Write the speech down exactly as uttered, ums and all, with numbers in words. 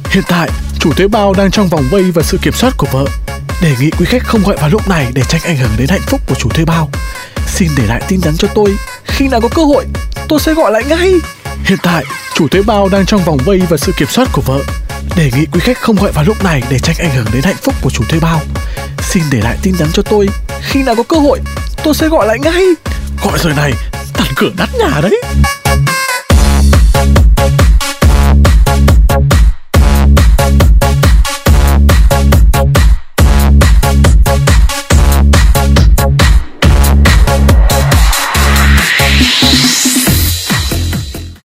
Hiện tại, chủ thuê bao đang trong vòng vây và sự kiểm soát của vợ. Đề nghị quý khách không gọi vào lúc này để tránh ảnh hưởng đến hạnh phúc của chủ thuê bao. Xin để lại tin nhắn cho tôi. Khi nào có cơ hội, tôi sẽ gọi lại ngay. Hiện tại, chủ thuê bao đang trong vòng vây và sự kiểm soát của vợ. Đề nghị quý khách không gọi vào lúc này để tránh ảnh hưởng đến hạnh phúc của chủ thuê bao. Xin để lại tin nhắn cho tôi. Khi nào có cơ hội, tôi sẽ gọi lại ngay. Gọi giờ này, tàn cửa đắt nhà đấy.